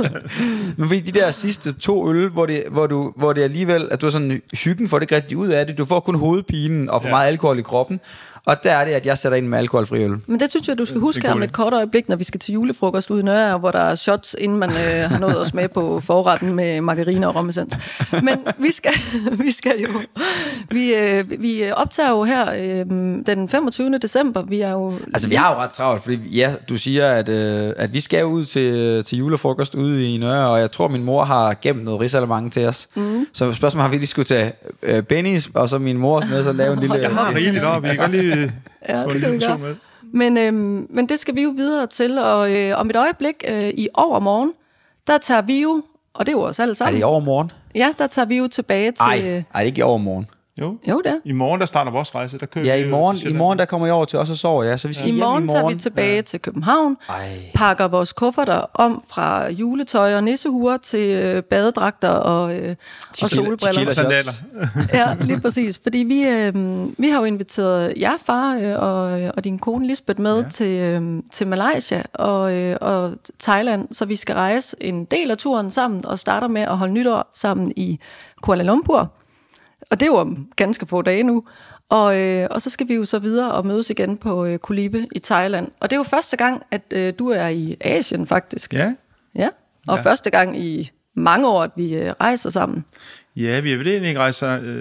Men fordi de der sidste to øl, hvor det, hvor du, hvor det alligevel, at du er sådan, hyggen får det ikke rigtig ud af det, du får kun hovedpinen og for ja. meget alkohol i kroppen. Og der er det, at jeg sætter ind med alkoholfri øl. Men det synes jeg, du skal huske om et kort øjeblik, når vi skal til julefrokost ude i Nørre, hvor der er shots, inden man øh, har nået at smage på forretten med margarine og romessens. Men vi skal, vi skal jo... Vi, øh, vi optager jo her øh, den femogtyvende december. Vi er jo... Altså, vi har jo ret travlt, fordi ja, du siger, at, øh, at vi skal ud til, til julefrokost ude i Nørre, og jeg tror, min mor har gemt noget risalemang til os. Mm. Så spørgsmålet har vi lige skulle tage øh, Bennys, og så min mor med, så lave en lille... Jeg har rigeligt op, vi kan godt lige... Ja, det kan vi gøre. Men, øhm, men det skal vi jo videre til, og øh, om et øjeblik øh, i overmorgen, der tager vi jo, og det er jo os alle sammen. Er det i overmorgen? Ja, der tager vi jo tilbage til... Ej, ej, det er ikke i overmorgen. Jo, jo det er. I morgen, der starter vores rejse. Der kører ja, i morgen, i morgen der kommer jeg over til os og sover, ja. Så vi skal I hjem morgen i morgen tager vi tilbage ja. til København, Ej. pakker vores kufferter om fra juletøj og nissehuer til øh, badedragter og, øh, og solbriller. Og sandaler. Ja, lige præcis. Fordi vi, øh, vi har jo inviteret jer, far øh, og, og din kone Lisbeth med ja. til, øh, til Malaysia og, øh, og Thailand, så vi skal rejse en del af turen sammen og starter med at holde nytår sammen i Kuala Lumpur. Og det er jo om ganske få dage nu. Og, øh, og så skal vi jo så videre og mødes igen på øh, Koh Lipe i Thailand. Og det er jo første gang, at øh, du er i Asien faktisk. Ja. Ja, og ja. første gang i mange år, at vi øh, rejser sammen. Ja, vi har vel egentlig ikke rejst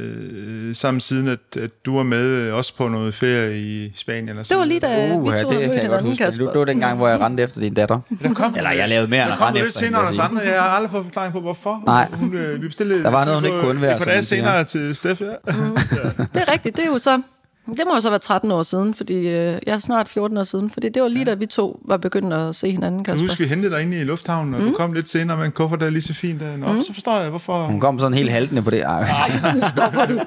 øh, sammen siden, at, at du var med øh, også på noget ferie i Spanien. Eller det var lige da uh, vi ja, tog det kan jeg godt huske. Det var den gang, hvor jeg rendte efter din datter. Der kom, eller jeg lavede mere end at rende efter hende. Der kom lidt senere end andre. Jeg har aldrig fået forklaring på, hvorfor. Nej, hun, øh, vi bestilte, der var noget, hun ikke kunne være. Et par dage senere til Steff, ja. Mm. Det er rigtigt, det er jo så... Det må jo så være tretten år siden, fordi øh, jeg er snart fjorten år siden, fordi det var lige ja. da vi to var begyndt at se hinanden, Kasper. Jeg husker, vi hentede dig inde i lufthavnen, og mm. du kom lidt senere med en kuffert, der er lige så fint. Der. Nå, mm. så forstår jeg, hvorfor... Hun kom sådan helt haltende på det. Ej, Ej nu stopper du.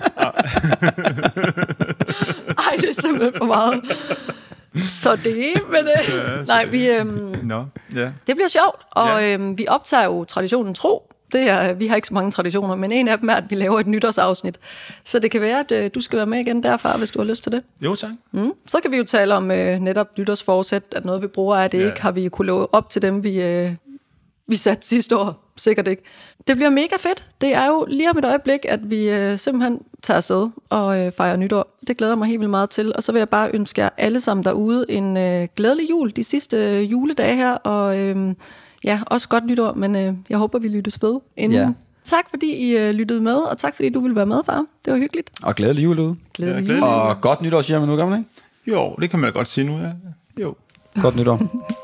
Ej, det er simpelthen for meget. Så det, men øh, ja, nej, vi... Øh, no, yeah. Det bliver sjovt, og øh, vi optager jo traditionen tro. Det er, vi har ikke så mange traditioner, men en af dem er, at vi laver et nytårsafsnit. Så det kan være, at øh, du skal være med igen derfra, hvis du har lyst til det. Jo, tak. Mm. Så kan vi jo tale om øh, netop nytårsforsæt, at noget vi bruger er det ja. ikke, har vi kunne love op til dem, vi, øh, vi satte sidste år. Sikkert ikke. Det bliver mega fedt. Det er jo lige om et øjeblik, at vi øh, simpelthen tager afsted og øh, fejrer nytår. Det glæder mig helt vildt meget til. Og så vil jeg bare ønske jer alle sammen derude en øh, glædelig jul de sidste øh, juledage her, og... Øh, Ja, også godt nytår, men øh, jeg håber, vi lyttes ved inden. Ja. Tak, fordi I øh, lyttede med, og tak, fordi du ville være med, far. Det var hyggeligt. Og glædelig jul ude. Glædelig ja, jul. Og godt nytår, siger man nu, kan man ikke? Jo, det kan man da godt sige nu, ja. Jo. Godt nytår.